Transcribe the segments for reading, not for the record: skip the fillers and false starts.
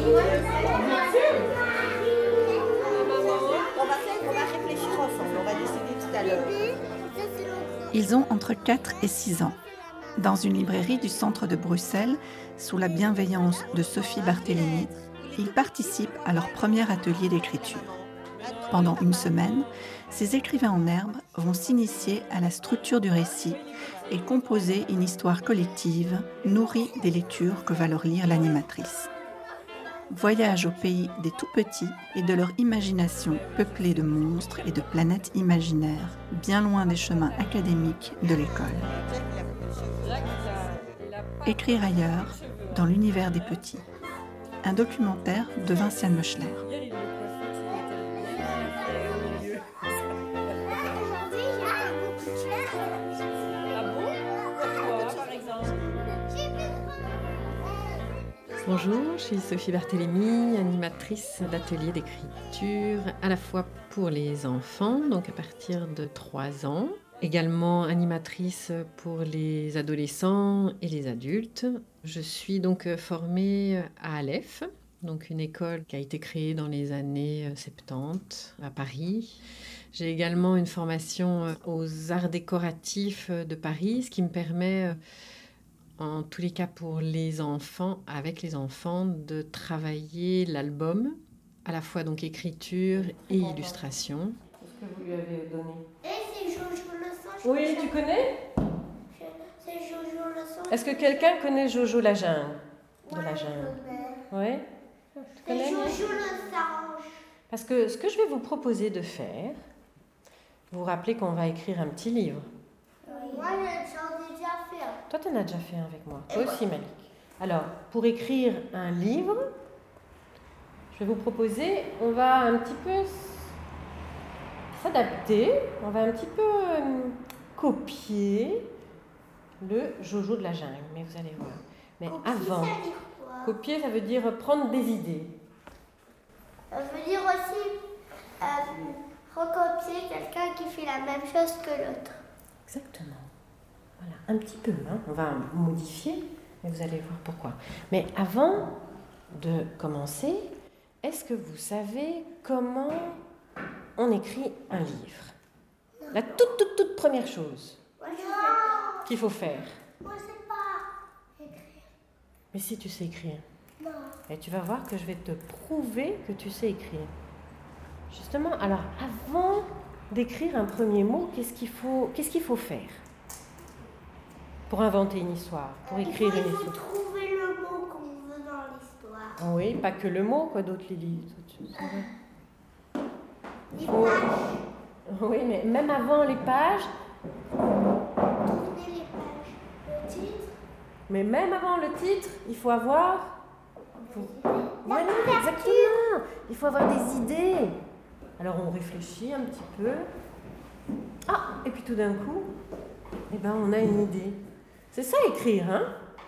On va réfléchir ensemble, on va décider tout à l'heure. Ils ont entre 4 et 6 ans. Dans une librairie du centre de Bruxelles, sous la bienveillance de Sophie Barthélémy, ils participent à leur premier atelier d'écriture. Pendant une semaine, ces écrivains en herbe vont s'initier à la structure du récit et composer une histoire collective nourrie des lectures que va leur lire l'animatrice. Voyage au pays des tout-petits et de leur imagination peuplée de monstres et de planètes imaginaires, bien loin des chemins académiques de l'école. Écrire ailleurs, dans l'univers des petits. Un documentaire de Vinciane Meuchler. Bonjour, je suis Sophie Barthélémy, animatrice d'ateliers d'écriture à la fois pour les enfants, donc à partir de 3 ans, également animatrice pour les adolescents et les adultes. Je suis donc formée à Aleph, donc une école qui a été créée dans les années 70 à Paris. J'ai également une formation aux arts décoratifs de Paris, ce qui me permet, en tous les cas pour les enfants, avec les enfants, de travailler l'album, à la fois donc écriture et illustration. Qu'est-ce que vous lui avez donné ? C'est Jojo le singe. Oui, tu connais ? C'est Jojo le singe. Est-ce que quelqu'un connaît Jojo la jungle ? De la jungle. Oui. Tu C'est connais ? Jojo le singe. Parce que ce que je vais vous proposer de faire, vous vous rappelez qu'on va écrire un petit livre. Moi, j'en ai déjà fait un. Toi, tu en as déjà fait un avec moi. Toi aussi, Malik. Alors, pour écrire un livre, je vais vous proposer, on va un petit peu s'adapter, on va un petit peu copier le Jojo de la jungle, mais vous allez voir. Mais Copier, avant, ça veut dire quoi ? copier, ça veut dire prendre des idées. Ça veut dire aussi recopier quelqu'un qui fait la même chose que l'autre. Exactement. Voilà, un petit peu, hein. On va modifier, mais vous allez voir pourquoi. Mais avant de commencer, est-ce que vous savez comment on écrit un livre ? La toute première chose Moi, je sais pas. qu'il faut faire. Moi, je sais pas écrire. Mais si tu sais écrire, Non. et tu vas voir que je vais te prouver que tu sais écrire. Justement, alors avant d'écrire un premier mot, qu'est-ce qu'il faut faire pour inventer une histoire, pour écrire une Il faut histoire? trouver le mot qu'on veut dans l'histoire. Oui, pas que le mot, quoi d'autre, Lily? Les pages. Oui, mais même avant les pages, Tourner les pages. Le titre. mais même avant le titre, il faut avoir... Voilà, couverture. exactement. Il faut avoir des idées. Alors on réfléchit un petit peu. Ah, et puis tout d'un coup, eh ben, on a une idée. C'est ça écrire, hein?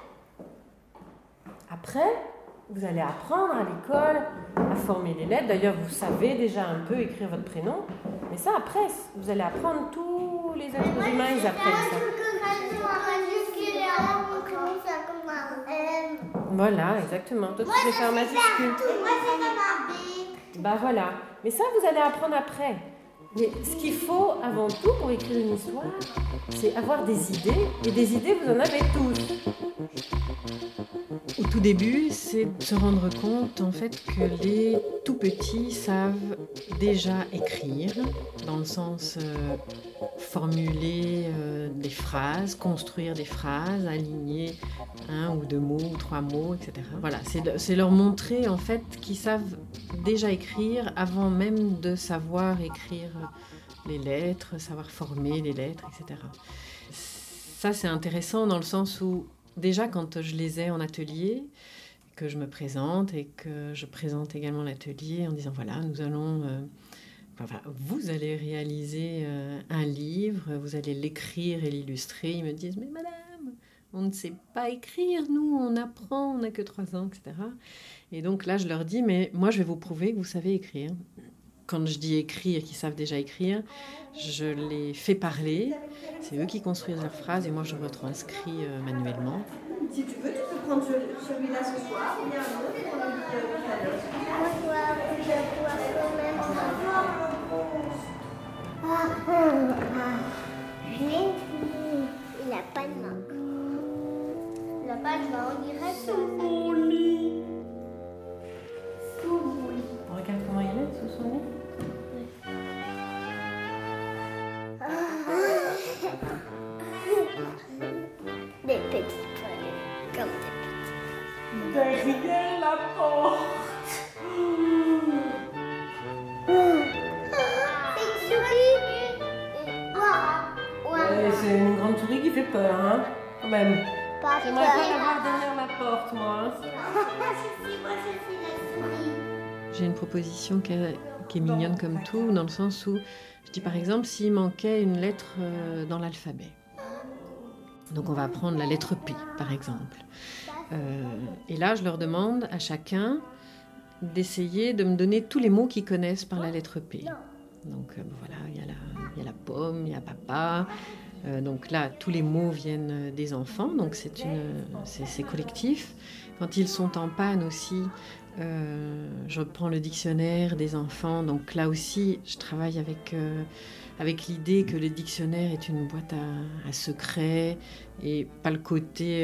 Après, vous allez apprendre à l'école à former les lettres. D'ailleurs, vous savez déjà un peu écrire votre prénom. Mais ça, après, vous allez apprendre tous les êtres humains, ils apprennent ça. Voilà, exactement. Toi, tu sais faire en majuscule. Moi, c'est comme un B. Bah voilà. Mais ça, vous allez apprendre après. Mais ce qu'il faut avant tout pour écrire une histoire, c'est avoir des idées. Et des idées, vous en avez tous. Au tout début, c'est de se rendre compte en fait que les tout petits savent déjà écrire, dans le sens formuler des phrases, construire des phrases, aligner 1 ou 2 mots ou 3 mots, etc. Voilà, c'est leur montrer en fait qu'ils savent déjà écrire avant même de savoir écrire les lettres, savoir former les lettres, etc. Ça, c'est intéressant dans le sens où déjà, quand je les ai en atelier, que je me présente et que je présente également l'atelier en disant voilà, nous allons, vous allez réaliser un livre, vous allez l'écrire et l'illustrer. Ils me disent mais madame, on ne sait pas écrire, nous, on apprend, on n'a que 3 ans, etc. Et donc là, je leur dis mais moi, je vais vous prouver que vous savez écrire. Quand je dis écrire, qu'ils savent déjà écrire, je les fais parler. C'est eux qui construisent leurs phrases et moi je retranscris manuellement. Si tu veux, tu peux prendre celui-là ce soir, il y a un autre qu'on a dit tout à j'ai une proposition qui est mignonne comme tout, dans le sens où je dis par exemple s'il manquait une lettre dans l'alphabet. Donc on va prendre la lettre P par exemple. Et là je leur demande à chacun d'essayer de me donner tous les mots qu'ils connaissent par la lettre P. Donc voilà, il y a la pomme, il y a papa. Donc là, tous les mots viennent des enfants, donc c'est collectif. Quand ils sont en panne aussi, je prends le dictionnaire des enfants. Donc là aussi, je travaille avec l'idée que le dictionnaire est une boîte à secrets et pas le côté,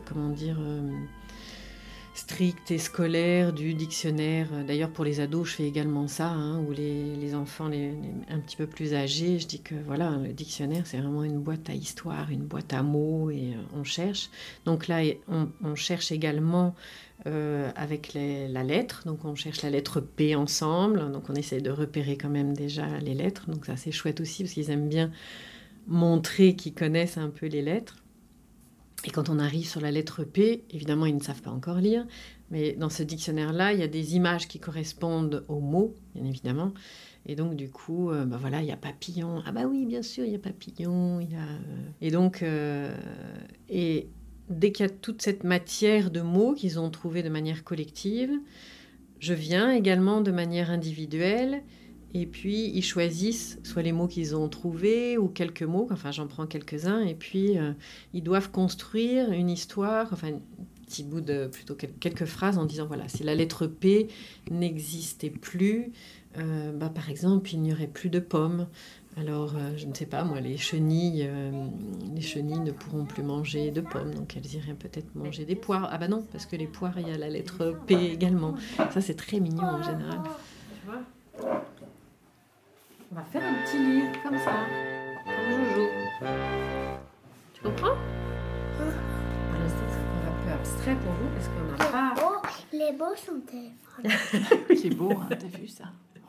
strict et scolaire du dictionnaire. D'ailleurs, pour les ados, je fais également ça, ou les enfants un petit peu plus âgés, je dis que voilà, le dictionnaire, c'est vraiment une boîte à histoire, une boîte à mots, et on cherche. Donc là, on cherche également avec la lettre, donc on cherche la lettre P ensemble, donc on essaie de repérer quand même déjà les lettres, donc ça c'est chouette aussi, parce qu'ils aiment bien montrer qu'ils connaissent un peu les lettres. Et quand on arrive sur la lettre P, évidemment, ils ne savent pas encore lire, mais dans ce dictionnaire-là, il y a des images qui correspondent aux mots, bien évidemment. Et donc, du coup, il y a papillon. Ah bah oui, bien sûr, il y a papillon. Et donc, et dès qu'il y a toute cette matière de mots qu'ils ont trouvée de manière collective, je viens également de manière individuelle. Et puis, ils choisissent soit les mots qu'ils ont trouvés ou quelques mots, enfin j'en prends quelques-uns, et puis ils doivent construire une histoire, enfin un petit bout plutôt quelques phrases en disant, voilà, si la lettre P n'existait plus, par exemple, il n'y aurait plus de pommes. Alors, je ne sais pas, moi, les chenilles ne pourront plus manger de pommes, donc elles iraient peut-être manger des poires. Ah bah non, parce que les poires, il y a la lettre P également. Ça, c'est très mignon en général. Tu vois ? On va faire un petit livre comme ça, comme Jojo. Tu comprends ? À l'instant, c'est encore un peu abstrait pour vous parce qu'on n'a pas... Les beaux sont tes. C'est beau, hein, t'as vu ça ?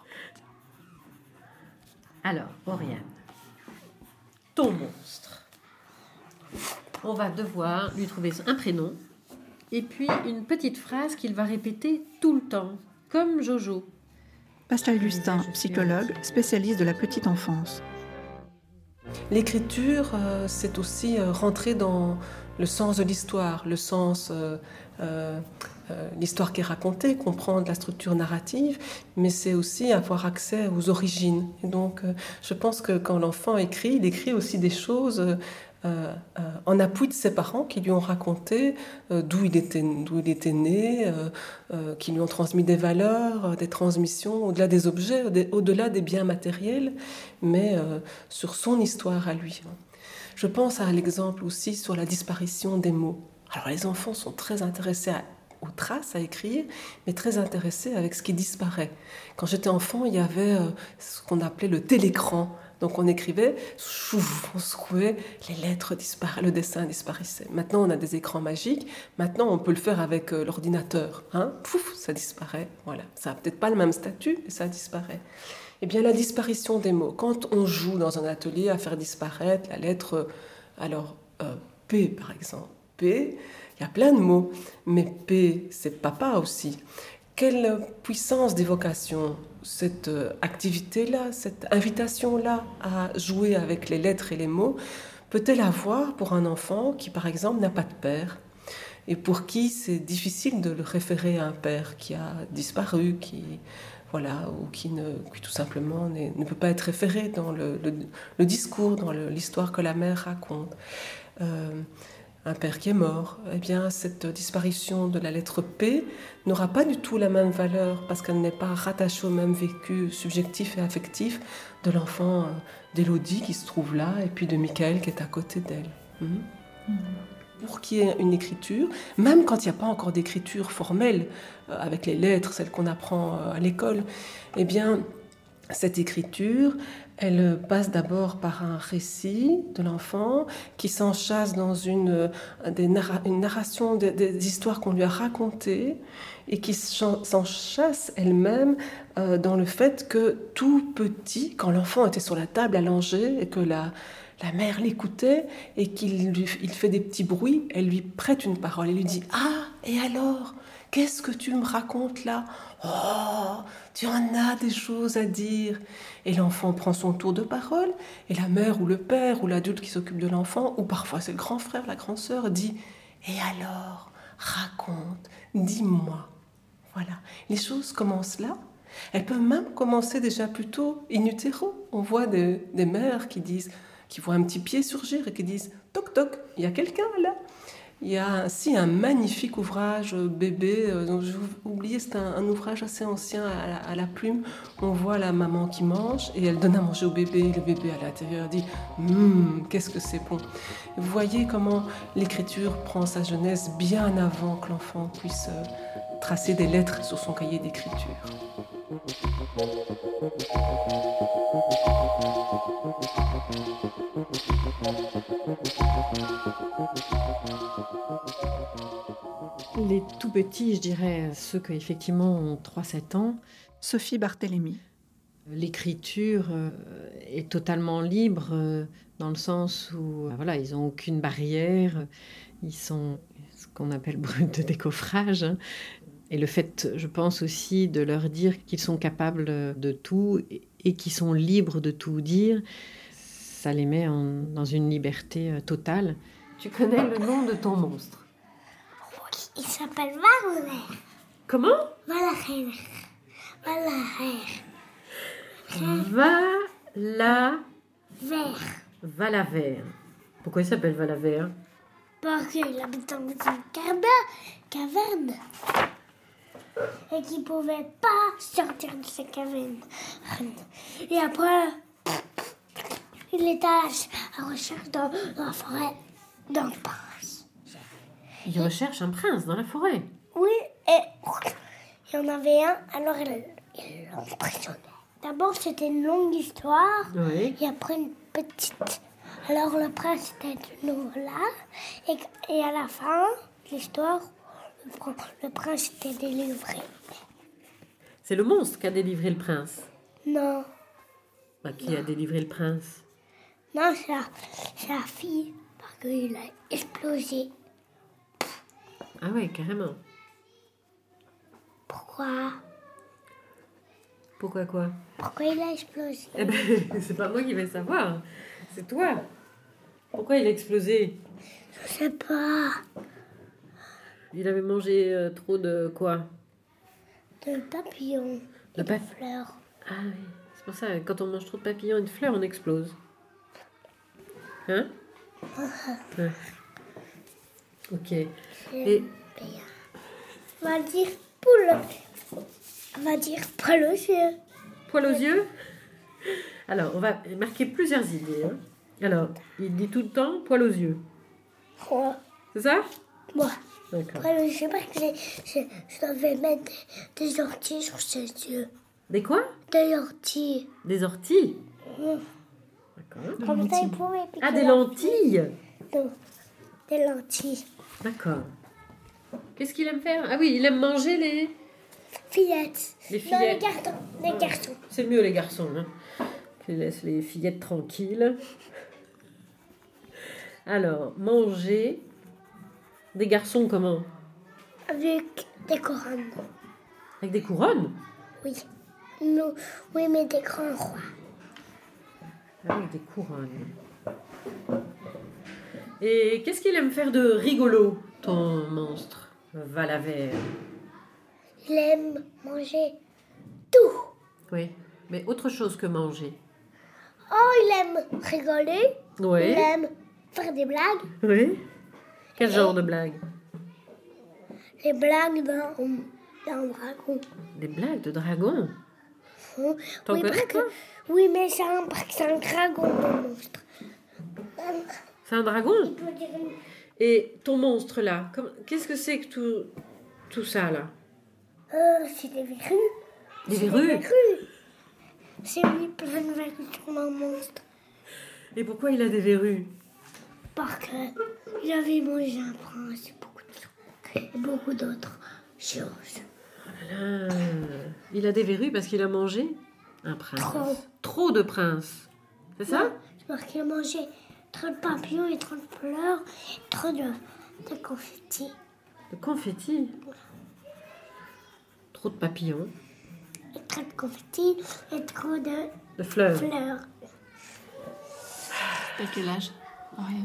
Alors, Oriane, ton monstre. On va devoir lui trouver un prénom et puis une petite phrase qu'il va répéter tout le temps, comme Jojo. Pascal Gustin, psychologue, spécialiste de la petite enfance. L'écriture, c'est aussi rentrer dans le sens de l'histoire, le sens, l'histoire qui est racontée, comprendre la structure narrative, mais c'est aussi avoir accès aux origines. Et donc, je pense que quand l'enfant écrit, il écrit aussi des choses en appui de ses parents qui lui ont raconté d'où il était né, qui lui ont transmis des valeurs, des transmissions, au-delà des objets, au-delà des biens matériels, mais sur son histoire à lui. Je pense à l'exemple aussi sur la disparition des mots. Alors les enfants sont très intéressés aux traces, à écrire, mais très intéressés avec ce qui disparaît. Quand j'étais enfant, il y avait ce qu'on appelait le télécran. Donc on écrivait, on secouait, les lettres disparaissaient, le dessin disparaissait. Maintenant on a des écrans magiques, maintenant on peut le faire avec l'ordinateur. Pouf, ça disparaît, voilà. Ça n'a peut-être pas le même statut, mais ça disparaît. Eh bien la disparition des mots, quand on joue dans un atelier à faire disparaître la lettre, P par exemple, P, il y a plein de mots, mais P c'est papa aussi. Quelle puissance d'évocation cette activité-là, cette invitation-là à jouer avec les lettres et les mots peut-elle avoir pour un enfant qui, par exemple, n'a pas de père et pour qui c'est difficile de le référer à un père qui a disparu, ou qui tout simplement ne peut pas être référé dans le discours, dans l'histoire que la mère raconte. Un père qui est mort, eh bien cette disparition de la lettre P n'aura pas du tout la même valeur parce qu'elle n'est pas rattachée au même vécu subjectif et affectif de l'enfant d'Élodie qui se trouve là et puis de Michael qui est à côté d'elle. Pour qu'il y ait une écriture, même quand il n'y a pas encore d'écriture formelle avec les lettres, celles qu'on apprend à l'école, eh bien cette écriture, elle passe d'abord par un récit de l'enfant qui s'enchasse dans une narration des histoires qu'on lui a racontées et qui s'enchasse elle-même dans le fait que tout petit, quand l'enfant était sur la table allongé et que la mère l'écoutait et il fait des petits bruits, elle lui prête une parole, elle lui dit « Ah, et alors ? Qu'est-ce que tu me racontes là? Oh, tu en as des choses à dire. Et l'enfant prend son tour de parole, et la mère ou le père ou l'adulte qui s'occupe de l'enfant, ou parfois c'est le grand frère, la grande sœur, dit « Et alors, raconte, dis-moi ». Voilà, les choses commencent là. Elles peuvent même commencer déjà plutôt in utero. On voit des mères qui voient un petit pied surgir et qui disent « Toc toc, il y a quelqu'un là ». Il y a ainsi un magnifique ouvrage bébé, dont j'ai oublié, c'est un ouvrage assez ancien à la plume. On voit la maman qui mange et elle donne à manger au bébé. Le bébé à l'intérieur dit « qu'est-ce que c'est bon ». Vous voyez comment l'écriture prend sa jeunesse bien avant que l'enfant puisse tracer des lettres sur son cahier d'écriture. Les tout petits, je dirais, ceux qui effectivement ont 3-7 ans, Sophie Barthélemy. l'écriture est totalement libre dans le sens où voilà, ils n'ont aucune barrière, ils sont ce qu'on appelle bruts de décoffrage. Et le fait, je pense aussi, de leur dire qu'ils sont capables de tout et qu'ils sont libres de tout dire, ça les met dans une liberté totale. Tu connais le nom de ton monstre? Il s'appelle Valère. Comment? Valère. Valère. Valaver. Pourquoi il s'appelle Valaver? Parce qu'il habite dans une caverne. Et qu'il ne pouvait pas sortir de sa caverne. Et après, il était à la recherche dans la forêt d'un prince. Il recherche un prince dans la forêt. Oui, et il y en avait un, alors il l'emprisonnait. D'abord, c'était une longue histoire, Oui. et après une petite. Alors, le prince était de nouveau là, et à la fin de l'histoire, le prince était délivré. C'est le monstre qui a délivré le prince. Non, Qui a délivré le prince? non, c'est la fille, parce qu'il a explosé. Ah ouais, carrément. Pourquoi? Pourquoi quoi? Pourquoi il a explosé? Eh ben, c'est pas moi qui vais savoir. C'est toi. Pourquoi il a explosé? Je sais pas. Il avait mangé trop de quoi? De papillons De et de fleurs. Ah oui, c'est pour ça, quand on mange trop de papillons et de fleurs, on explose. Hein? Ouais. Ok. Et On va dire poule. On va dire poil aux yeux. poil aux yeux? Alors, on va marquer plusieurs idées. Hein. Alors, il dit tout le temps poil aux yeux. Ouais. C'est ça? Moi, D'accord. poil aux yeux parce que je devais mettre des orties sur ses yeux. Des quoi? Des orties. Des orties? Mmh. D'accord. Comme ça, il pouvait piquer. Ah, des lentilles? Non, des lentilles. D'accord. Qu'est-ce qu'il aime faire? Ah oui, il aime manger les... Fillettes. Les Non, fillettes. les garçons. C'est mieux les garçons, hein. Qui laissent les fillettes tranquilles. Alors, manger des garçons comment? Avec des couronnes. Avec des couronnes? Oui. Nous, oui, mais des grands rois. Avec des couronnes. Et qu'est-ce qu'il aime faire de rigolo, ton monstre Valaver? Il aime manger tout. Oui, mais autre chose que manger. Oh, il aime rigoler. Oui. Il aime faire des blagues. Oui. Quel genre de blague? Les blagues d'un dragon. Des blagues de dragon? T'en Oui, connais, parce que, toi? oui, mais c'est un dragon, le monstre. C'est un dragon? On peut dire une- Et ton monstre là, qu'est-ce que c'est que tout ça là? c'est des verrues. Des C'est verrues? C'est mis plein de verrues sur mon monstre. Et pourquoi il a des verrues? Parce qu'il avait mangé un prince et beaucoup d'autres choses. Ah, il a des verrues parce qu'il a mangé un prince. Trop de princes. C'est ça? Parce qu'il a mangé trop de papillons et trop de fleurs et trop de confettis. De confettis. Trop de papillons. Et trop de confettis et trop de fleurs. fleurs. T'as quel âge? Rien.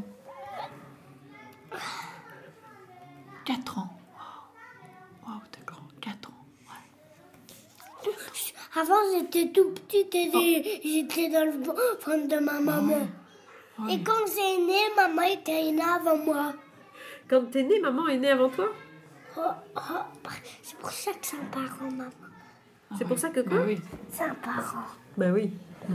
4 ans. Waouh, t'es grand. 4 ans. Avant, j'étais tout petite et j'étais dans le ventre de ma maman. Et quand j'ai né, maman était née avant moi. Quand t'es née, maman est née avant toi? C'est pour ça que c'est un parent, maman. C'est pour ça que quoi? Oui. C'est un parent. Bah oui.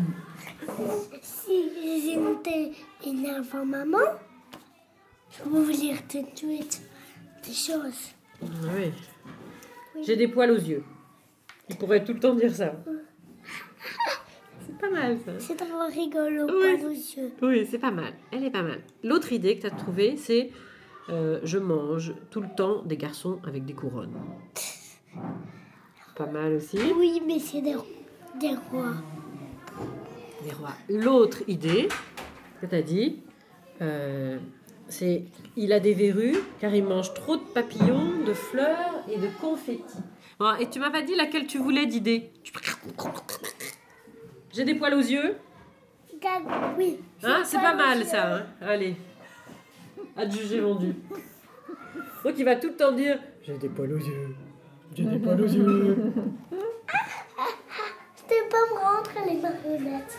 Si j'ai été née avant maman, je peux vous dire tout de suite des choses. Oui. J'ai des poils aux yeux. Il pourrait tout le temps dire ça. C'est pas mal ça. C'est trop rigolo, Oui. pas aux yeux. Oui, c'est pas mal. Elle est pas mal. L'autre idée que tu as trouvée, c'est je mange tout le temps des garçons avec des couronnes. Pas mal aussi. Oui, mais c'est des rois. Des rois. L'autre idée que tu as dit, c'est il a des verrues car il mange trop de papillons, de fleurs et de confettis. Bon, et tu m'as pas dit laquelle tu voulais d'idée? J'ai des poils aux yeux. Oui. Hein, c'est pas mal ça. Hein. Allez. Adjugé vendu. Donc il va tout le temps dire j'ai des poils aux yeux. J'ai des poils aux yeux. Je peux pas me rendre les marionnettes.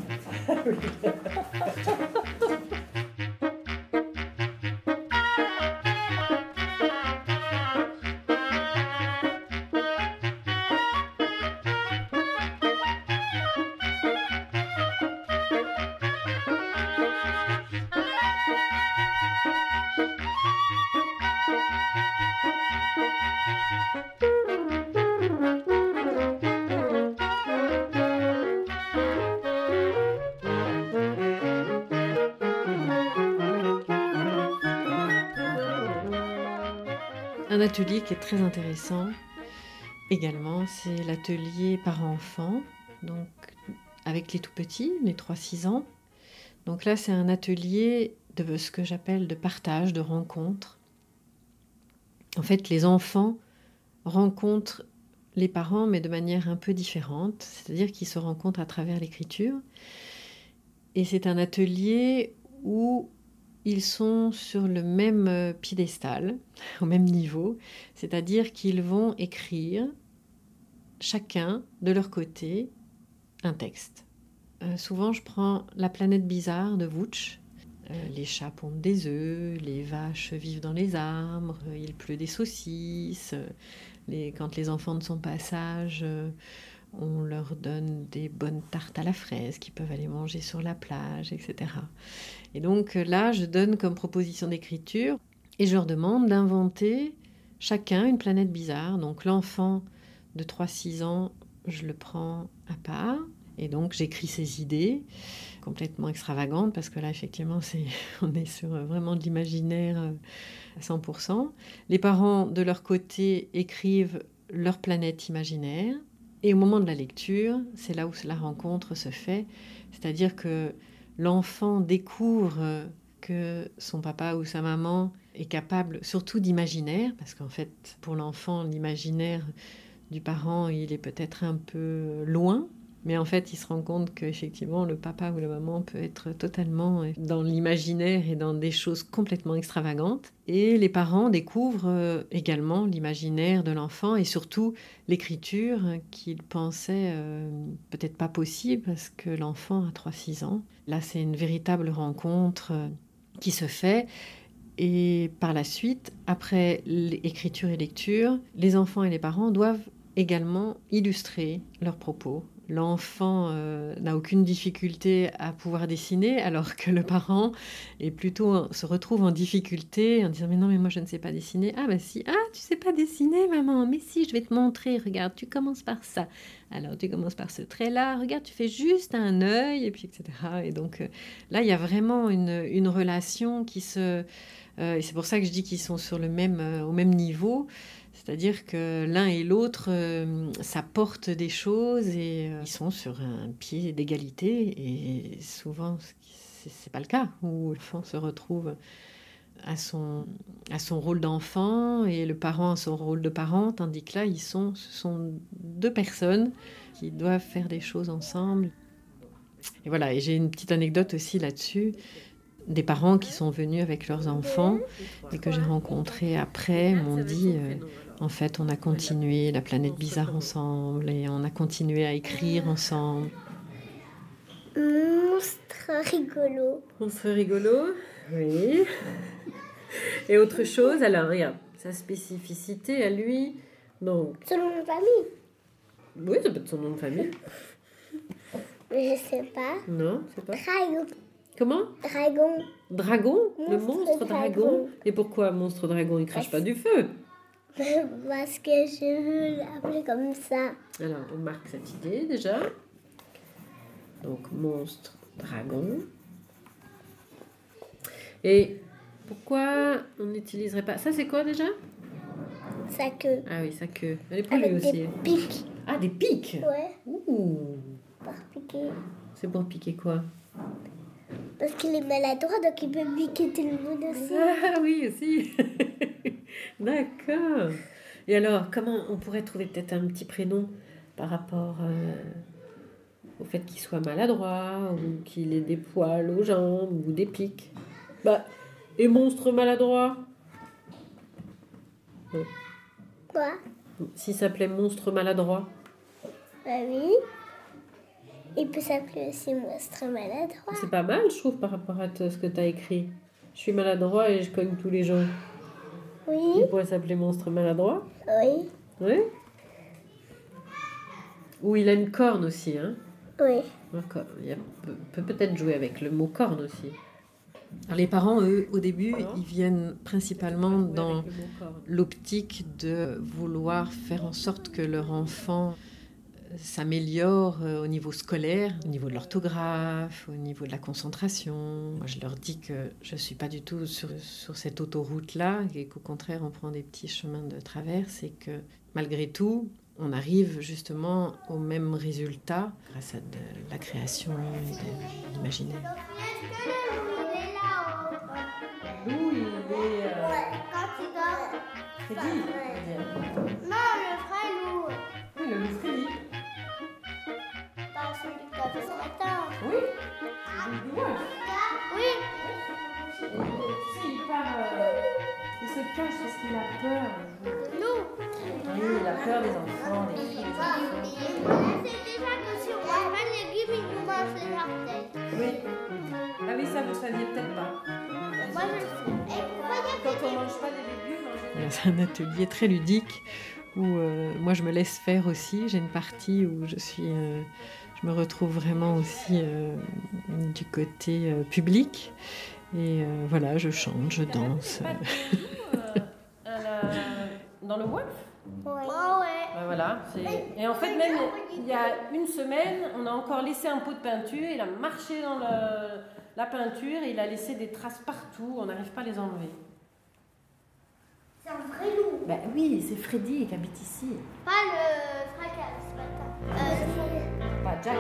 Un atelier qui est très intéressant également, c'est l'atelier parents-enfants, donc avec les tout petits, les 3-6 ans. Donc là, c'est un atelier de ce que j'appelle de partage, de rencontre. En fait, les enfants rencontrent les parents, mais de manière un peu différente, c'est-à-dire qu'ils se rencontrent à travers l'écriture. Et c'est un atelier où ils sont sur le même piédestal, au même niveau, c'est-à-dire qu'ils vont écrire chacun de leur côté un texte. Souvent, je prends La planète bizarre de Vouch. Les chats pondent des œufs, les vaches vivent dans les arbres, il pleut des saucisses. Quand les enfants ne sont pas sages, on leur donne des bonnes tartes à la fraise qu'ils peuvent aller manger sur la plage, etc. Et donc là, je donne comme proposition d'écriture et je leur demande d'inventer chacun une planète bizarre. Donc l'enfant de 3-6 ans, je le prends à part et donc j'écris ses idées complètement extravagantes parce que là, effectivement, on est sur vraiment de l'imaginaire à 100%. Les parents, de leur côté, écrivent leur planète imaginaire. Et au moment de la lecture, c'est là où la rencontre se fait. C'est-à-dire que l'enfant découvre que son papa ou sa maman est capable surtout d'imaginaire, parce qu'en fait, pour l'enfant, l'imaginaire du parent, il est peut-être un peu loin, mais en fait, il se rend compte qu'effectivement, le papa ou la maman peut être totalement dans l'imaginaire et dans des choses complètement extravagantes. Et les parents découvrent également l'imaginaire de l'enfant et surtout l'écriture qu'ils pensaient peut-être pas possible parce que l'enfant a 3-6 ans. Là, c'est une véritable rencontre qui se fait. Et par la suite, après l'écriture et lecture, les enfants et les parents doivent également illustrer leurs propos. L'enfant n'a aucune difficulté à pouvoir dessiner, alors que le parent se retrouve en difficulté en disant « Mais non, mais moi je ne sais pas dessiner. »« Ah bah si, tu sais pas dessiner maman, mais si, je vais te montrer, regarde, tu commences par ça. Alors tu commences par ce trait-là, regarde, tu fais juste un œil, et puis etc. » Et donc là, il y a vraiment une relation qui se... et c'est pour ça que je dis qu'ils sont au même niveau. C'est-à-dire que l'un et l'autre s'apportent des choses et ils sont sur un pied d'égalité. Et souvent, c'est pas le cas, où l'enfant se retrouve a son rôle d'enfant et le parent a son rôle de parent, tandis que là, ce sont deux personnes qui doivent faire des choses ensemble. Et voilà, et j'ai une petite anecdote aussi là-dessus. Des parents qui sont venus avec leurs enfants et que j'ai rencontrés après m'ont dit en fait on a continué La planète bizarre ensemble et on a continué à écrire ensemble. Monstre rigolo. Monstre rigolo, oui. Et autre chose, alors regarde, sa spécificité à lui, donc... Son nom de famille? Oui, ça peut être son nom de famille. Mais je sais pas. Non, c'est pas. Dragon. Comment? Dragon. Dragon? Le Monstre monstre dragon. dragon. Et pourquoi monstre dragon? Il crache pas du feu. Parce que je veux l'appeler comme ça. Alors, on marque cette idée déjà. Donc, monstre dragon. Et pourquoi on n'utiliserait pas... Ça, c'est quoi déjà? Sa queue. Ah oui, sa queue. Elle est pour lui Avec aussi. des pics. Ah, des pics? Ouais, Ouh. pour piquer. C'est pour piquer quoi? Parce qu'il est maladroit, donc il peut piquer tout le monde aussi. Ah oui, aussi. D'accord. Et alors, comment on pourrait trouver peut-être un petit prénom par rapport au fait qu'il soit maladroit ou qu'il ait des poils aux jambes ou des pics? Bah, et monstre maladroit? Quoi? S'il s'appelait monstre maladroit? Bah oui. Il peut s'appeler aussi monstre maladroit. C'est pas mal, je trouve, par rapport à ce que tu as écrit. Je suis maladroit et je cogne tous les gens. Oui, Il pourrait s'appeler monstre maladroit? oui, Oui. Ou il a une corne aussi, hein? oui. D'accord. Peut peut-être jouer avec le mot corne aussi. Alors les parents, eux, au début, ils viennent principalement dans l'optique de vouloir faire en sorte que leur enfant s'améliore au niveau scolaire, au niveau de l'orthographe, au niveau de la concentration. Moi, je leur dis que je ne suis pas du tout sur cette autoroute-là et qu'au contraire, on prend des petits chemins de traverse et que malgré tout, on arrive justement au même résultat grâce à de la création et de l'imaginaire. D'où il est Quand il dort. Freddy. Non, le vrai loup. Oui, le loup Freddy. Pas celui qui a fait ce matin. Oui. C'est du wolf. Oui. Tu sais, il part, il se cache parce qu'il a peur. Nous. Oui, il a peur des enfants, des filles, des enfants. C'est déjà que si on mange pas de légumes, il nous mange les orteils. Oui. Ah oui, ça vous saviez peut-être pas. Moi, je le sais. Et Quand on mange pas des légumes, c'est un atelier très ludique où moi je me laisse faire aussi. J'ai une partie où je me retrouve vraiment aussi du côté public. Et voilà, je chante, je danse. Dans le wolf? Ouais. Oh, ouais. Voilà. Et en fait, même il y a une semaine, on a encore laissé un pot de peinture. Il a marché dans la peinture et il a laissé des traces partout. On n'arrive pas à les enlever. C'est un vrai loup. Ben oui, c'est Freddy qui habite ici. Pas le fracas ce matin. Pas Jack.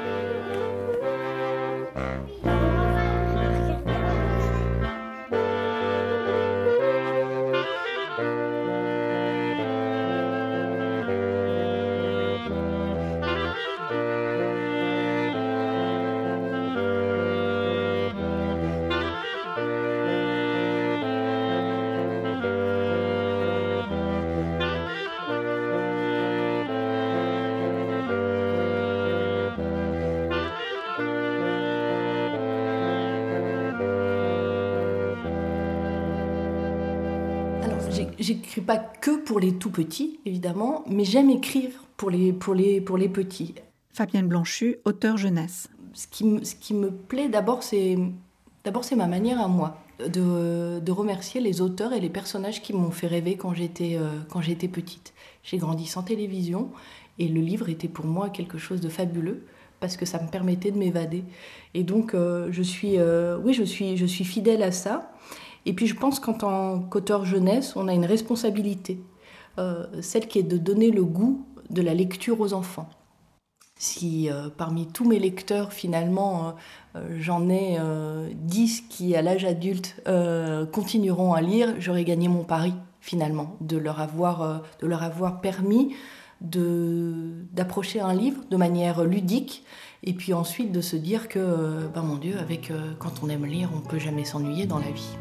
J'écris pas que pour les tout petits, évidemment, mais j'aime écrire pour les petits. Fabienne Blanchu, auteure jeunesse. Ce qui me plaît d'abord, c'est ma manière à moi de remercier les auteurs et les personnages qui m'ont fait rêver quand j'étais petite. J'ai grandi sans télévision et le livre était pour moi quelque chose de fabuleux parce que ça me permettait de m'évader. Et donc je suis fidèle à ça. Et puis je pense qu'en tant qu'auteur jeunesse, on a une responsabilité, celle qui est de donner le goût de la lecture aux enfants. Si parmi tous mes lecteurs, finalement, j'en ai 10 qui, à l'âge adulte, continueront à lire, j'aurais gagné mon pari, finalement, de leur avoir permis d'approcher un livre de manière ludique, et puis ensuite de se dire que, mon Dieu, quand on aime lire, on ne peut jamais s'ennuyer dans la vie.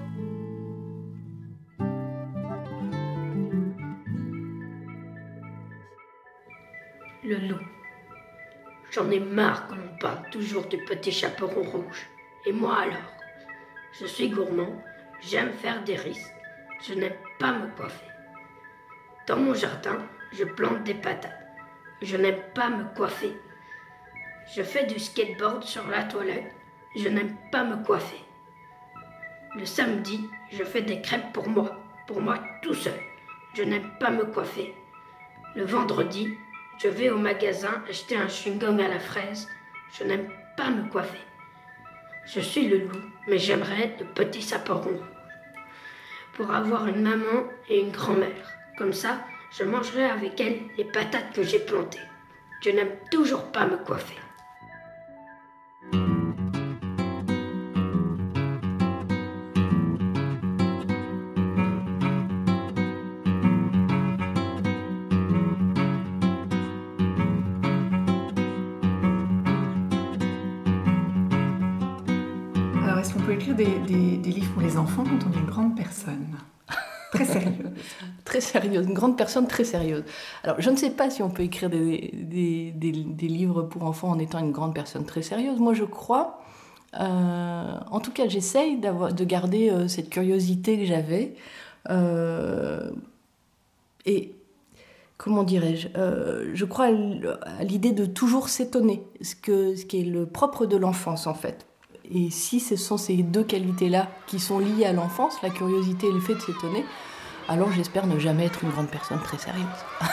Le loup. J'en ai marre qu'on me parle toujours du petit chaperon rouge. Et moi alors? Je suis gourmand, j'aime faire des risques, je n'aime pas me coiffer. Dans mon jardin, je plante des patates. Je n'aime pas me coiffer. Je fais du skateboard sur la toilette, je n'aime pas me coiffer. Le samedi, je fais des crêpes pour moi tout seul. Je n'aime pas me coiffer. Le vendredi, je vais au magasin acheter un chewing-gum à la fraise. Je n'aime pas me coiffer. Je suis le loup, mais j'aimerais le petit chaperon rouge. Pour avoir une maman et une grand-mère. Comme ça, je mangerai avec elles les patates que j'ai plantées. Je n'aime toujours pas me coiffer. Alors, est-ce qu'on peut écrire des livres pour les enfants quand on est une grande personne ? Très sérieuse. Très sérieuse, une grande personne très sérieuse. Alors, je ne sais pas si on peut écrire des livres pour enfants en étant une grande personne très sérieuse. Moi, je crois, en tout cas, j'essaye de garder cette curiosité que j'avais. Et, comment dirais-je, je crois à l'idée de toujours s'étonner, ce qui est le propre de l'enfance, en fait. Et si ce sont ces deux qualités-là qui sont liées à l'enfance, la curiosité et le fait de s'étonner, alors j'espère ne jamais être une grande personne très sérieuse.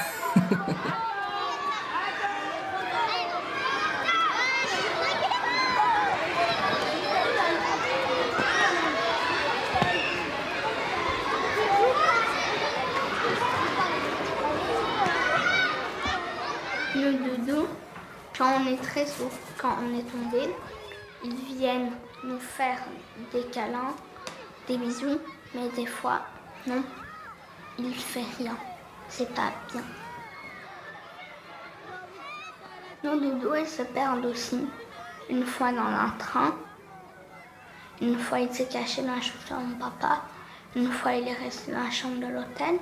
Le doudou, quand on est très sourd, quand on est tombé, ils viennent nous faire des câlins, des bisous, mais des fois, non, il ne fait rien. C'est pas bien. Nos doudous, ils se perdent aussi. Une fois dans un train, une fois il s'est caché dans la chambre de mon papa, une fois il est resté dans la chambre de l'hôtel.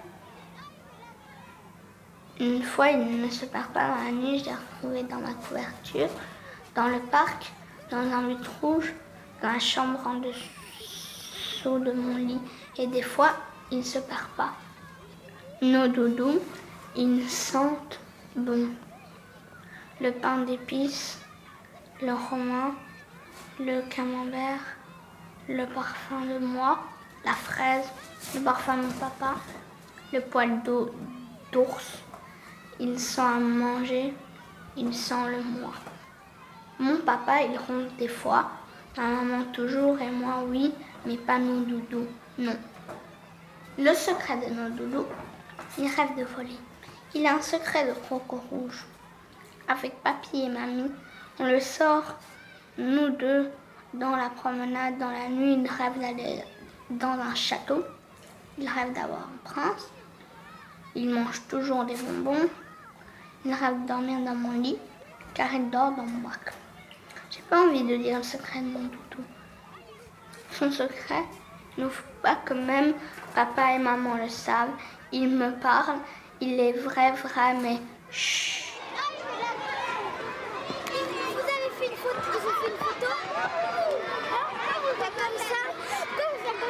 Une fois, il ne se perd pas dans la nuit, je l'ai retrouvé dans ma couverture, dans le parc, dans un but rouge, dans la chambre en dessous de mon lit. Et des fois, il ne se perd pas. Nos doudous, ils sentent bon. Le pain d'épices, le romain, le camembert, le parfum de moi, la fraise, le parfum de mon papa, le poil d'ours. Il sent à manger, il sent le moi. Mon papa, il ronfle des fois, ma maman toujours et moi oui, mais pas nos doudous, non. Le secret de nos doudous, il rêve de voler. Il a un secret de croco rouge. Avec papy et mamie, on le sort, nous deux, dans la promenade, dans la nuit, il rêve d'aller dans un château. Il rêve d'avoir un prince. Il mange toujours des bonbons. Il rêve de dormir dans mon lit, car il dort dans mon bac. J'ai pas envie de dire le secret de mon doudou. Son secret ne faut pas que même papa et maman le savent. Il me parle, il est vrai, mais chut. Vous avez fait une photo? Ils ont fait une photo? Vous faites comme ça? Pourquoi vous faites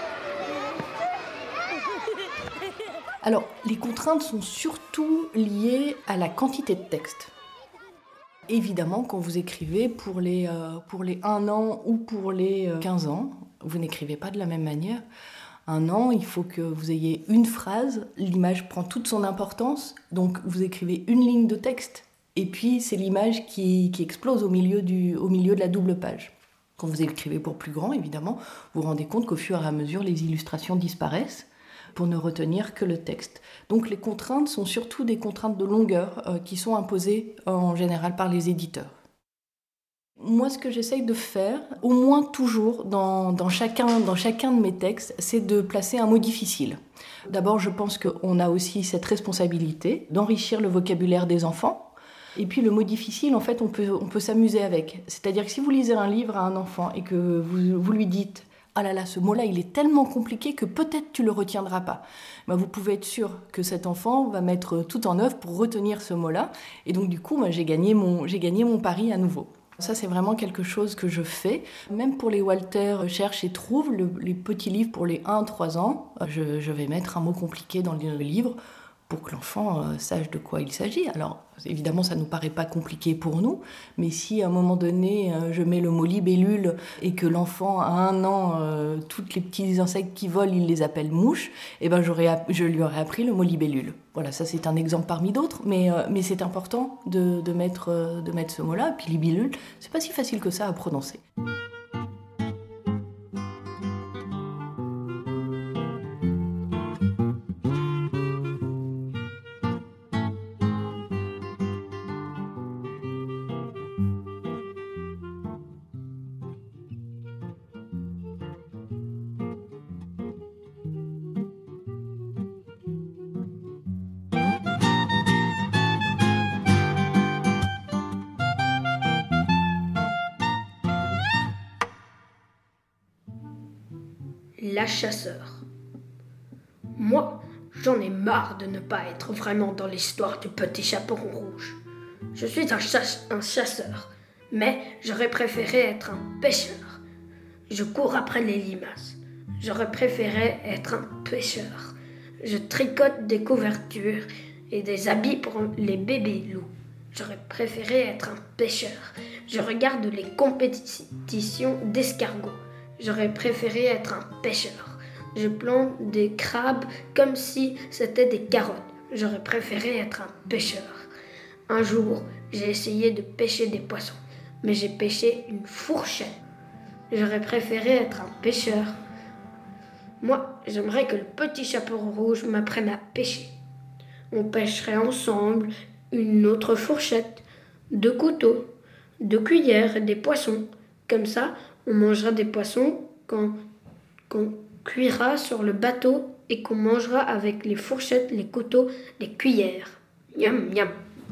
comme ça? Alors, les contraintes sont surtout liées à la quantité de texte. Évidemment, quand vous écrivez pour les 1 an ou pour les 15 ans, vous n'écrivez pas de la même manière. 1 an, il faut que vous ayez une phrase, l'image prend toute son importance, donc vous écrivez une ligne de texte, et puis c'est l'image qui explose au milieu de la double page. Quand vous écrivez pour plus grand, évidemment, vous vous rendez compte qu'au fur et à mesure, les illustrations disparaissent, pour ne retenir que le texte. Donc les contraintes sont surtout des contraintes de longueur qui sont imposées en général par les éditeurs. Moi, ce que j'essaye de faire, au moins toujours dans chacun de mes textes, c'est de placer un mot difficile. D'abord, je pense qu'on a aussi cette responsabilité d'enrichir le vocabulaire des enfants. Et puis le mot difficile, en fait, on peut s'amuser avec. C'est-à-dire que si vous lisez un livre à un enfant et que vous lui dites « Ah là là, ce mot-là, il est tellement compliqué que peut-être tu le retiendras pas », vous pouvez être sûr que cet enfant va mettre tout en œuvre pour retenir ce mot-là. Et donc du coup, j'ai gagné mon pari à nouveau. Ça, c'est vraiment quelque chose que je fais. Même pour les Walter cherche et trouve, les petits livres pour les 1-3 ans, je vais mettre un mot compliqué dans le livre pour que l'enfant sache de quoi il s'agit. Alors, évidemment, ça ne nous paraît pas compliqué pour nous, mais si à un moment donné, je mets le mot libellule et que l'enfant, à 1 an, tous les petits insectes qui volent, il les appelle mouches, je lui aurais appris le mot libellule. Voilà, ça c'est un exemple parmi d'autres, mais c'est important de mettre ce mot-là. Puis libellule, c'est pas si facile que ça à prononcer. La chasseur. Moi, j'en ai marre de ne pas être vraiment dans l'histoire du petit chaperon rouge. Je suis un chasseur, mais j'aurais préféré être un pêcheur. Je cours après les limaces. J'aurais préféré être un pêcheur. Je tricote des couvertures et des habits pour les bébés loups. J'aurais préféré être un pêcheur. Je regarde les compétitions d'escargots. J'aurais préféré être un pêcheur. Je plante des crabes comme si c'était des carottes. J'aurais préféré être un pêcheur. Un jour, j'ai essayé de pêcher des poissons, mais j'ai pêché une fourchette. J'aurais préféré être un pêcheur. Moi, j'aimerais que le petit chaperon rouge m'apprenne à pêcher. On pêcherait ensemble une autre fourchette, 2 couteaux, 2 cuillères et des poissons. Comme ça, on mangera des poissons qu'on cuira sur le bateau et qu'on mangera avec les fourchettes, les couteaux, les cuillères. Miam, miam.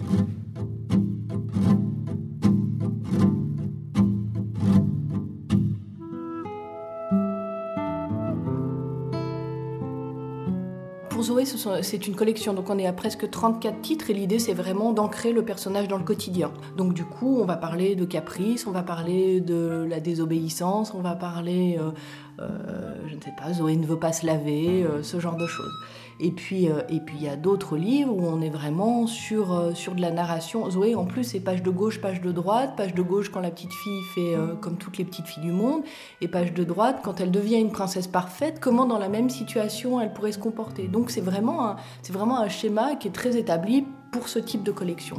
Pour Zoé, c'est une collection, donc on est à presque 34 titres et l'idée c'est vraiment d'ancrer le personnage dans le quotidien. Donc du coup, on va parler de caprice, on va parler de la désobéissance, on va parler, je ne sais pas, Zoé ne veut pas se laver, ce genre de choses. Et puis il y a d'autres livres où on est vraiment sur de la narration. Zoé, en plus, c'est page de gauche, page de droite. Page de gauche quand la petite fille fait comme toutes les petites filles du monde. Et page de droite quand elle devient une princesse parfaite, comment dans la même situation elle pourrait se comporter. Donc c'est vraiment un schéma qui est très établi pour ce type de collection.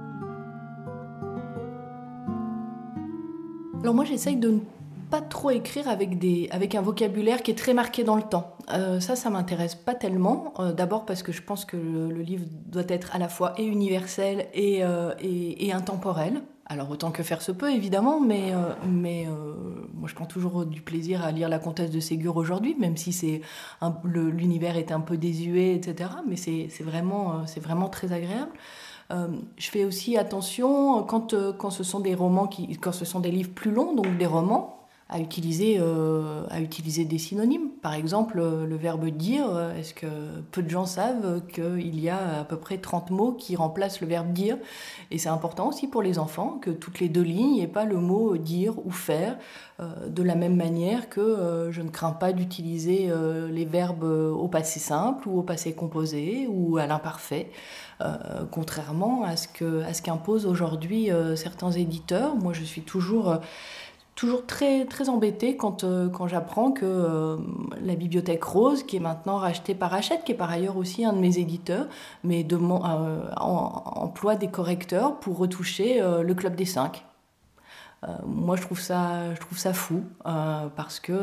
Alors moi, j'essaye de ne pas trop écrire avec un vocabulaire qui est très marqué dans le temps. Ça m'intéresse pas tellement. D'abord parce que je pense que le livre doit être à la fois et universel et intemporel. Alors autant que faire se peut, évidemment, mais moi je prends toujours du plaisir à lire La Comtesse de Ségur aujourd'hui, même si l'univers est un peu désuet, etc. Mais c'est vraiment très agréable. Je fais aussi attention quand ce sont des romans, quand ce sont des livres plus longs, donc des romans, à utiliser des synonymes. Par exemple, le verbe dire, est-ce que peu de gens savent qu'il y a à peu près 30 mots qui remplacent le verbe dire? Et c'est important aussi pour les enfants que toutes les 2 lignes, il n'y ait pas le mot dire ou faire, de la même manière que je ne crains pas d'utiliser les verbes au passé simple ou au passé composé ou à l'imparfait, contrairement à ce qu'imposent aujourd'hui certains éditeurs. Moi, je suis toujours très, très embêtée quand j'apprends que la Bibliothèque Rose, qui est maintenant rachetée par Hachette, qui est par ailleurs aussi un de mes éditeurs, mais emploie des correcteurs pour retoucher le Club des 5. Moi, je trouve ça fou parce que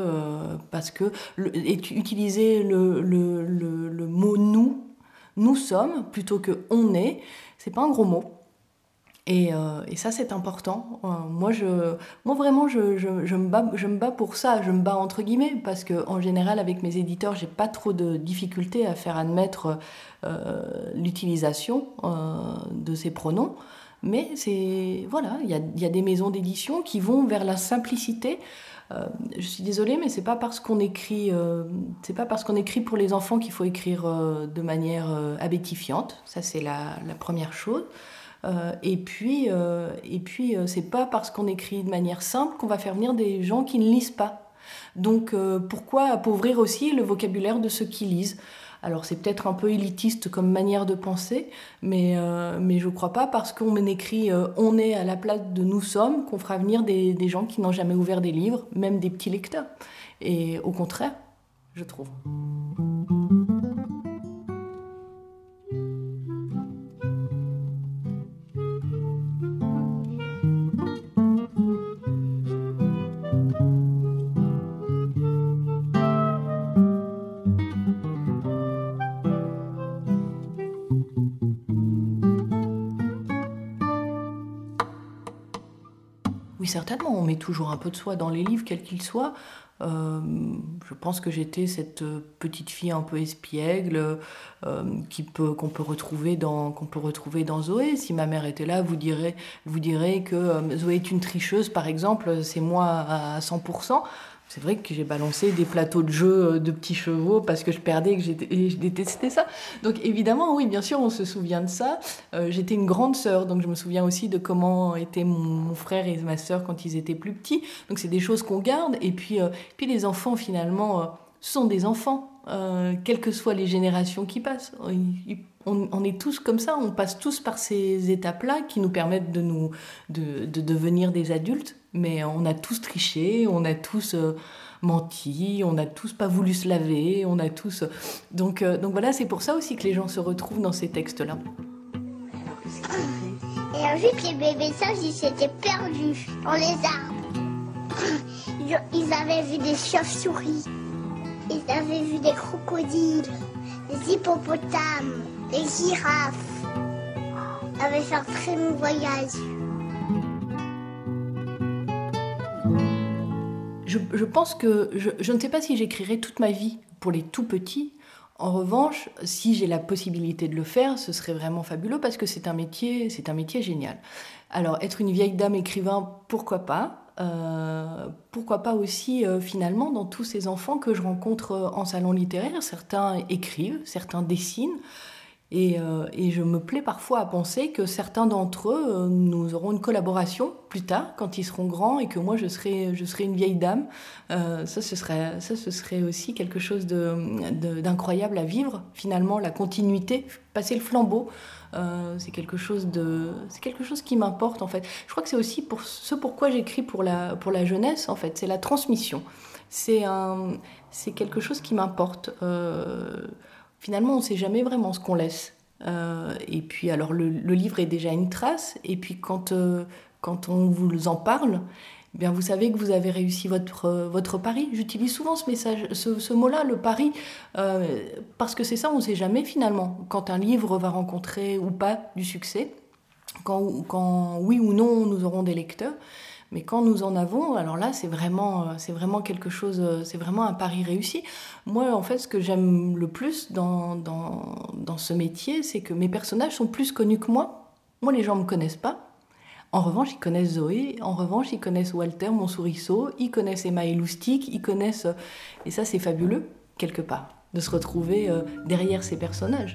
utiliser le mot nous sommes plutôt que on est, c'est pas un gros mot. Et ça, c'est important. Moi, vraiment, je me bats pour ça. Je me bats entre guillemets parce que, en général, avec mes éditeurs, j'ai pas trop de difficultés à faire admettre l'utilisation de ces pronoms. Mais voilà, il y a des maisons d'édition qui vont vers la simplicité. Je suis désolée, mais c'est pas parce qu'on écrit pour les enfants qu'il faut écrire de manière abétifiante. Ça, c'est la première chose. Et puis c'est pas parce qu'on écrit de manière simple qu'on va faire venir des gens qui ne lisent pas. Donc pourquoi appauvrir aussi le vocabulaire de ceux qui lisent ? Alors c'est peut-être un peu élitiste comme manière de penser, mais je crois pas parce qu'on écrit on est à la place de nous sommes qu'on fera venir des gens qui n'ont jamais ouvert des livres, même des petits lecteurs. Et au contraire, je trouve. Oui, certainement, on met toujours un peu de soi dans les livres, quels qu'ils soient. Je pense que j'étais cette petite fille un peu espiègle qu'on peut retrouver dans Zoé. Si ma mère était là, vous direz que Zoé est une tricheuse, par exemple, c'est moi à 100%. C'est vrai que j'ai balancé des plateaux de jeu de petits chevaux parce que je perdais et je détestais ça. Donc évidemment, oui, bien sûr, on se souvient de ça. J'étais une grande sœur, donc je me souviens aussi de comment étaient mon frère et ma sœur quand ils étaient plus petits. Donc c'est des choses qu'on garde. Et puis les enfants, finalement, sont des enfants, quelles que soient les générations qui passent. On est tous comme ça, on passe tous par ces étapes-là qui nous permettent de devenir des adultes. Mais on a tous triché, on a tous menti, on a tous pas voulu se laver, on a tous... Donc voilà, c'est pour ça aussi que les gens se retrouvent dans ces textes-là. Et un jour, les bébés sages, ils s'étaient perdus dans les arbres. Ils avaient vu des chauves-souris, ils avaient vu des crocodiles, des hippopotames, des girafes. Ils avaient fait un très long voyage. Je pense que je ne sais pas si j'écrirai toute ma vie pour les tout petits. En revanche, si j'ai la possibilité de le faire, ce serait vraiment fabuleux parce que c'est un métier génial. Alors, être une vieille dame écrivain, pourquoi pas ? Pourquoi pas aussi, finalement, dans tous ces enfants que je rencontre en salon littéraire. Certains écrivent, certains dessinent. Et je me plais parfois à penser que certains d'entre eux, nous aurons une collaboration plus tard, quand ils seront grands, et que moi, je serai une vieille dame. Ce serait aussi quelque chose d'incroyable à vivre, finalement, la continuité, passer le flambeau. C'est quelque chose qui m'importe, en fait. Je crois que c'est aussi pourquoi j'écris pour la jeunesse, en fait. C'est la transmission. C'est quelque chose qui m'importe. Finalement, on ne sait jamais vraiment ce qu'on laisse. Et puis, alors, le livre est déjà une trace. Et puis, quand on vous en parle, eh bien, vous savez que vous avez réussi votre pari. J'utilise souvent ce mot-là, le pari, parce que c'est ça, on ne sait jamais, finalement, quand un livre va rencontrer ou pas du succès, quand oui ou non, nous aurons des lecteurs. Mais quand nous en avons, alors là, c'est vraiment quelque chose, c'est vraiment un pari réussi. Moi, en fait, ce que j'aime le plus dans ce métier, c'est que mes personnages sont plus connus que moi. Moi, les gens ne me connaissent pas. En revanche, ils connaissent Zoé. En revanche, ils connaissent Walter, mon souriceau. Ils connaissent Emma et Loustic. Ils connaissent... Et ça, c'est fabuleux, quelque part, de se retrouver derrière ces personnages.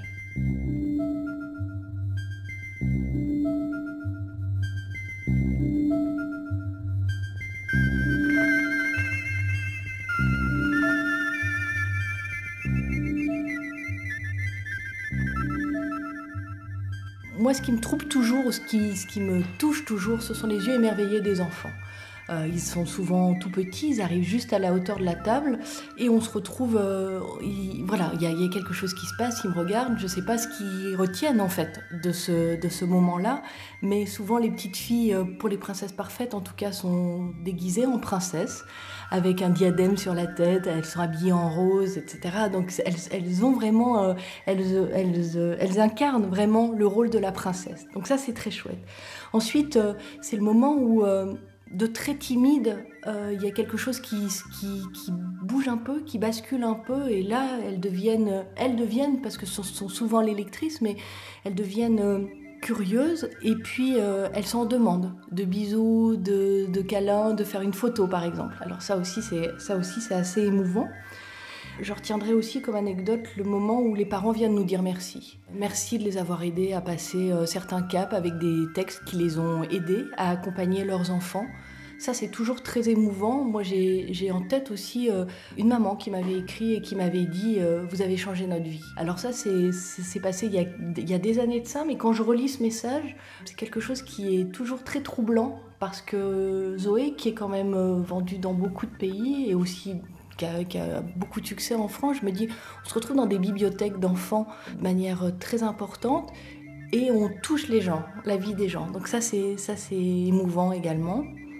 Moi, ce qui me trouble toujours, ce qui me touche toujours, ce sont les yeux émerveillés des enfants. Ils sont souvent tout petits, ils arrivent juste à la hauteur de la table et on se retrouve... il y a quelque chose qui se passe, ils me regardent, je ne sais pas ce qu'ils retiennent en fait de ce moment-là, mais souvent les petites filles, pour les princesses parfaites en tout cas, sont déguisées en princesses, avec un diadème sur la tête, elles sont habillées en rose, etc. Donc elles ont vraiment... elles incarnent vraiment le rôle de la princesse. Donc ça, c'est très chouette. Ensuite, c'est le moment où, de très timide, il y a quelque chose qui bouge un peu, qui bascule un peu, et là, elles deviennent, parce que ce sont souvent les lectrices, mais elles deviennent curieuses, et puis elles sont en demande de bisous, de câlins, de faire une photo, par exemple. Alors ça aussi, c'est assez émouvant. Je retiendrai aussi comme anecdote le moment où les parents viennent nous dire merci. Merci de les avoir aidés à passer certains caps avec des textes qui les ont aidés à accompagner leurs enfants. Ça, c'est toujours très émouvant. Moi, j'ai en tête aussi une maman qui m'avait écrit et qui m'avait dit « Vous avez changé notre vie ». Alors ça, c'est passé il y a des années de ça, mais quand je relis ce message, c'est quelque chose qui est toujours très troublant parce que Zoé, qui est quand même vendue dans beaucoup de pays et aussi... Qui a beaucoup de succès en France, je me dis, on se retrouve dans des bibliothèques d'enfants de manière très importante et on touche les gens, la vie des gens. Donc ça c'est émouvant également.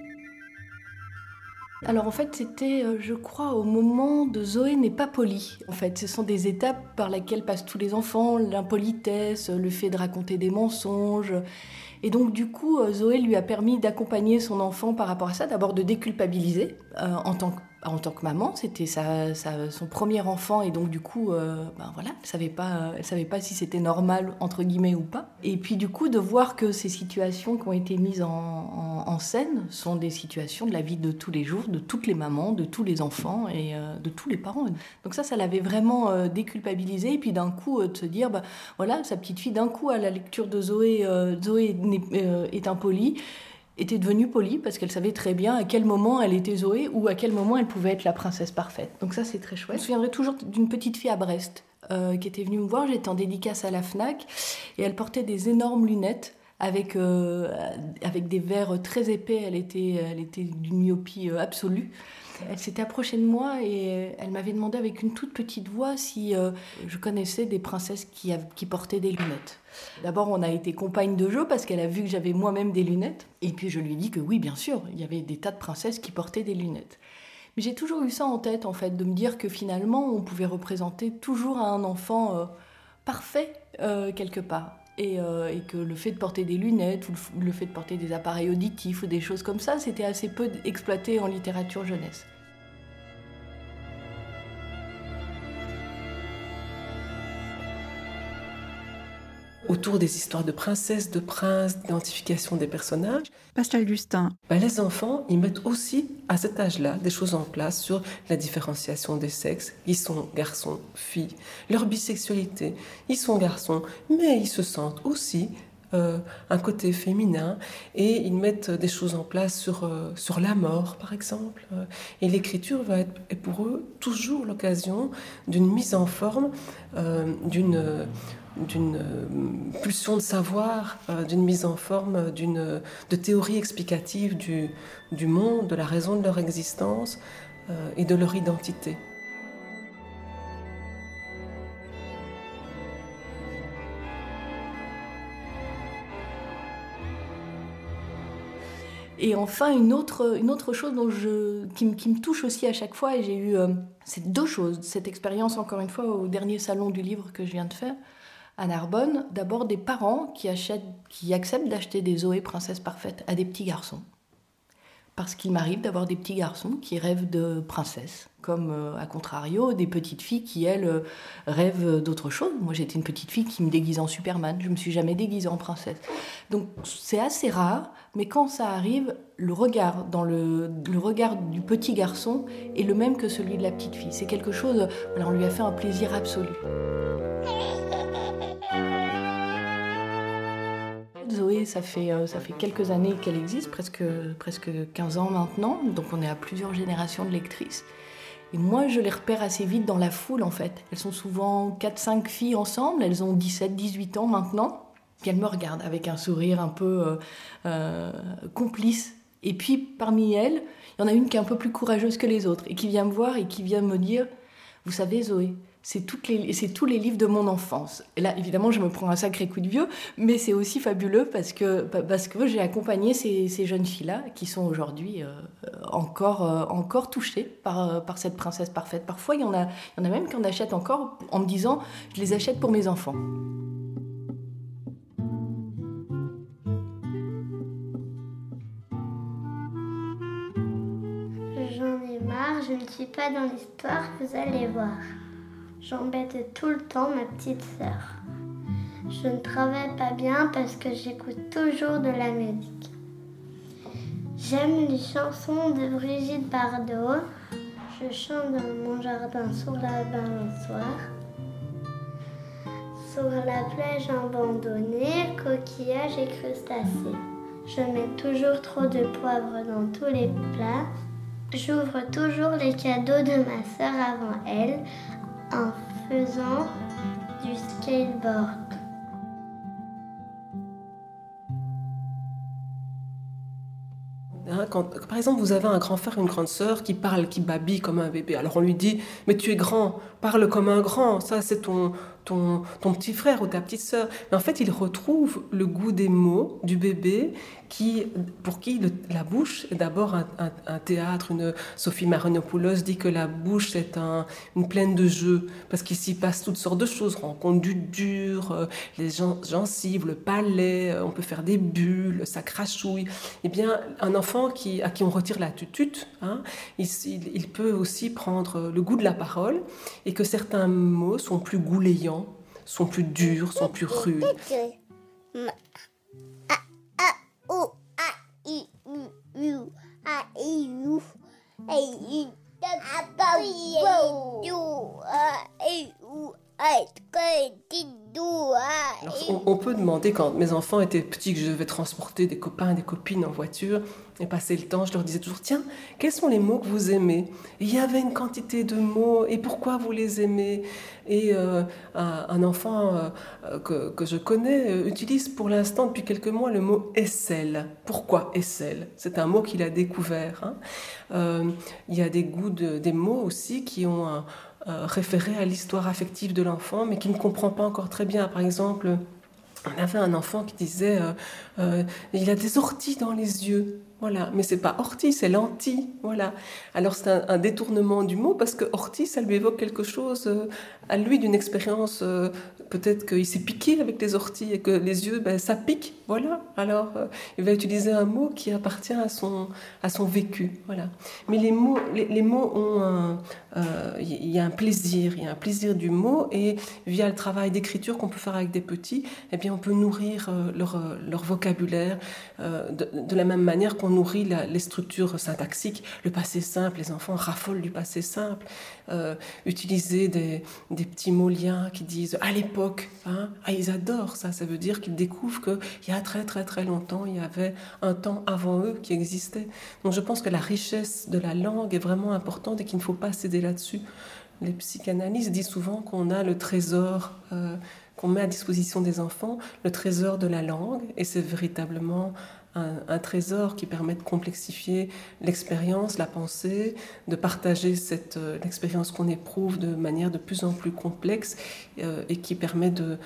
Alors en fait, c'était, je crois, au moment de Zoé n'est pas polie. En fait, ce sont des étapes par lesquelles passent tous les enfants, l'impolitesse, le fait de raconter des mensonges. Et donc du coup, Zoé lui a permis d'accompagner son enfant par rapport à ça, d'abord de déculpabiliser en tant que maman, c'était son premier enfant et donc du coup, elle savait pas si c'était normal entre guillemets ou pas. Et puis du coup de voir que ces situations qui ont été mises en scène sont des situations de la vie de tous les jours, de toutes les mamans, de tous les enfants et de tous les parents. Donc ça l'avait vraiment déculpabilisé et puis d'un coup de se dire, sa petite fille d'un coup à la lecture de Zoé est impolie. Était devenue polie parce qu'elle savait très bien à quel moment elle était Zoé ou à quel moment elle pouvait être la princesse parfaite. Donc ça, c'est très chouette. Je me souviendrai toujours d'une petite fille à Brest qui était venue me voir. J'étais en dédicace à la FNAC et elle portait des énormes lunettes avec des verres très épais. Elle était d'une myopie absolue. Elle s'était approchée de moi et elle m'avait demandé avec une toute petite voix si je connaissais des princesses qui portaient des lunettes. D'abord, on a été compagne de jeu parce qu'elle a vu que j'avais moi-même des lunettes. Et puis, je lui ai dit que oui, bien sûr, il y avait des tas de princesses qui portaient des lunettes. Mais j'ai toujours eu ça en tête, en fait, de me dire que finalement, on pouvait représenter toujours un enfant parfait quelque part. Et que le fait de porter des lunettes ou le fait de porter des appareils auditifs ou des choses comme ça, c'était assez peu exploité en littérature jeunesse. Autour des histoires de princesses, de princes, d'identification des personnages. Pascal Gustin. Les enfants, ils mettent aussi, à cet âge-là, des choses en place sur la différenciation des sexes. Ils sont garçons, filles, leur bisexualité. Ils sont garçons, mais ils se sentent aussi un côté féminin et ils mettent des choses en place sur la mort, par exemple. Et l'écriture va être pour eux toujours l'occasion d'une mise en forme, d'une pulsion de savoir, d'une mise en forme, de théorie explicative du monde, de la raison de leur existence et de leur identité. Et enfin, une autre chose qui me touche aussi à chaque fois, et j'ai eu c'est deux choses. Cette expérience, encore une fois, au dernier salon du livre que je viens de faire, à Narbonne, d'abord des parents qui acceptent d'acheter des Zoé princesses parfaites à des petits garçons. Parce qu'il m'arrive d'avoir des petits garçons qui rêvent de princesses, comme à contrario des petites filles qui, elles, rêvent d'autre chose. Moi, j'étais une petite fille qui me déguisait en Superman, je ne me suis jamais déguisée en princesse. Donc c'est assez rare, mais quand ça arrive, le regard du petit garçon est le même que celui de la petite fille. C'est quelque chose, on lui a fait un plaisir absolu. Zoé, ça fait quelques années qu'elle existe, presque 15 ans maintenant, donc on est à plusieurs générations de lectrices. Et moi, je les repère assez vite dans la foule, en fait. Elles sont souvent 4-5 filles ensemble, elles ont 17-18 ans maintenant, puis elles me regardent avec un sourire un peu complice. Et puis, parmi elles, il y en a une qui est un peu plus courageuse que les autres et qui vient me voir et qui vient me dire « Vous savez, Zoé, c'est tous les livres de mon enfance. » Et là, évidemment, je me prends un sacré coup de vieux, mais c'est aussi fabuleux parce que j'ai accompagné ces jeunes filles-là qui sont aujourd'hui encore touchées par cette princesse parfaite. Parfois, il y en a même qui en achètent encore en me disant « Je les achète pour mes enfants ». J'en ai marre, je ne suis pas dans l'histoire, vous allez voir. J'embête tout le temps ma petite sœur. Je ne travaille pas bien parce que j'écoute toujours de la musique. J'aime les chansons de Brigitte Bardot. Je chante dans mon jardin sous la balançoire. Sur la plage abandonnée, coquillages et crustacés. Je mets toujours trop de poivre dans tous les plats. J'ouvre toujours les cadeaux de ma sœur avant elle en faisant du skateboard. Quand, par exemple, vous avez un grand frère ou une grande sœur qui parle, qui babille comme un bébé. Alors on lui dit « Mais tu es grand, parle comme un grand, ça c'est ton petit frère ou ta petite sœur. » Mais en fait, il retrouve le goût des mots du bébé pour qui la bouche est d'abord un théâtre. Sophie Marinopoulos dit que la bouche est une plaine de jeux, parce qu'ici passe toutes sortes de choses, rencontre du dur, les gencives, le palais, on peut faire des bulles, ça crachouille. Eh bien, un enfant à qui on retire la tutute, il peut aussi prendre le goût de la parole, et que certains mots sont plus goulayants, sont plus durs, sont plus rudes. Alors, on peut demander, quand mes enfants étaient petits, que je devais transporter des copains et des copines en voiture et passer le temps, je leur disais toujours « Tiens, quels sont les mots que vous aimez ?» Et il y avait une quantité de mots, et pourquoi vous les aimez ? Et un enfant que je connais utilise pour l'instant, depuis quelques mois, le mot « aisselle ». Pourquoi « aisselle » ? C'est un mot qu'il a découvert. Il y a des mots aussi qui ont référé à l'histoire affective de l'enfant, mais qui ne comprend pas encore très bien. Par exemple, on avait un enfant qui disait il a des orties dans les yeux. Voilà, mais c'est pas ortie, c'est lentille. Voilà. Alors c'est un détournement du mot, parce que ortie, ça lui évoque quelque chose à lui d'une expérience. Peut-être qu'il s'est piqué avec les orties et que les yeux, ça pique. Voilà. Alors il va utiliser un mot qui appartient à son vécu. Voilà. Mais les mots ont il y a un plaisir du mot, et via le travail d'écriture qu'on peut faire avec des petits, eh bien on peut nourrir leur vocabulaire de la même manière qu'on nourrit les structures syntaxiques. Le passé simple, les enfants raffolent du passé simple. Utiliser des petits mots liens qui disent à l'époque, ils adorent ça. Ça veut dire qu'ils découvrent qu'il y a très très très longtemps, il y avait un temps avant eux qui existait. Donc je pense que la richesse de la langue est vraiment importante et qu'il ne faut pas céder là-dessus. Les psychanalystes disent souvent qu'on a le trésor qu'on met à disposition des enfants, le trésor de la langue, et c'est véritablement un trésor qui permet de complexifier l'expérience, la pensée, de partager l'expérience qu'on éprouve de manière de plus en plus complexe, et qui permet de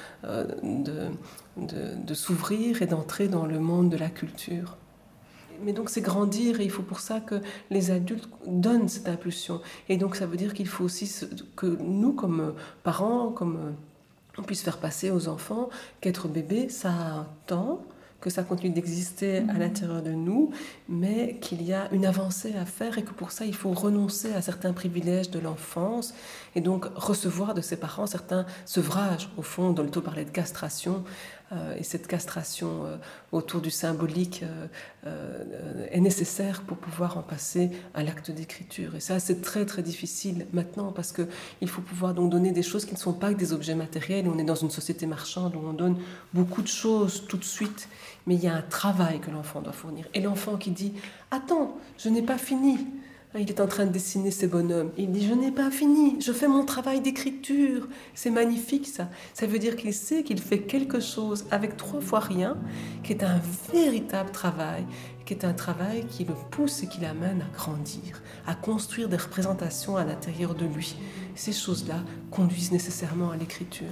s'ouvrir et d'entrer dans le monde de la culture. Mais donc c'est grandir, et il faut pour ça que les adultes donnent cette impulsion. Et donc ça veut dire qu'il faut aussi que nous, comme parents, on puisse faire passer aux enfants qu'être bébé, ça a un temps, que ça continue d'exister à l'intérieur de nous, mais qu'il y a une avancée à faire, et que pour ça, il faut renoncer à certains privilèges de l'enfance, et donc recevoir de ses parents certains sevrages. Au fond, Dolto parlait de castration, et cette castration autour du symbolique est nécessaire pour pouvoir en passer à l'acte d'écriture. Et ça, c'est très très difficile maintenant, parce qu'il faut pouvoir donc donner des choses qui ne sont pas que des objets matériels. On est dans une société marchande où on donne beaucoup de choses tout de suite, mais il y a un travail que l'enfant doit fournir. Et l'enfant qui dit « Attends, je n'ai pas fini », Il est en train de dessiner ses bonhommes. Il dit, je n'ai pas fini, je fais mon travail d'écriture. C'est magnifique ça. Ça veut dire qu'il sait qu'il fait quelque chose avec 3 fois rien, qui est un véritable travail, qui est un travail qui le pousse et qui l'amène à grandir, à construire des représentations à l'intérieur de lui. Ces choses-là conduisent nécessairement à l'écriture.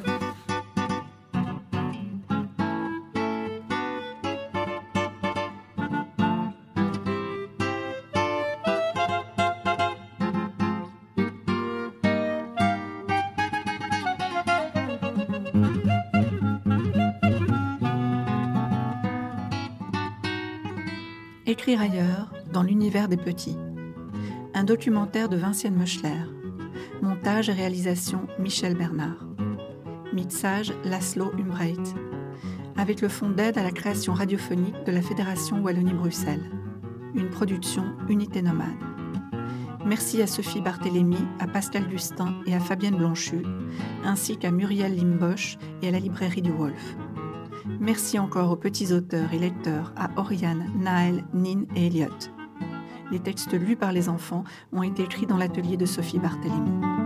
Écrire ailleurs, dans l'univers des petits. Un documentaire de Vinciane Meuchler. Montage et réalisation Michel Bernard. Mixage Laszlo Umbreit. Avec le fonds d'aide à la création radiophonique de la Fédération Wallonie-Bruxelles. Une production Unité Nomade. Merci à Sophie Barthélémy, à Pascal Gustin et à Fabienne Blanchu, ainsi qu'à Muriel Limbosch et à la librairie du Wolf. Merci encore aux petits auteurs et lecteurs, à Oriane, Naël, Nin et Elliot. Les textes lus par les enfants ont été écrits dans l'atelier de Sophie Barthélémy.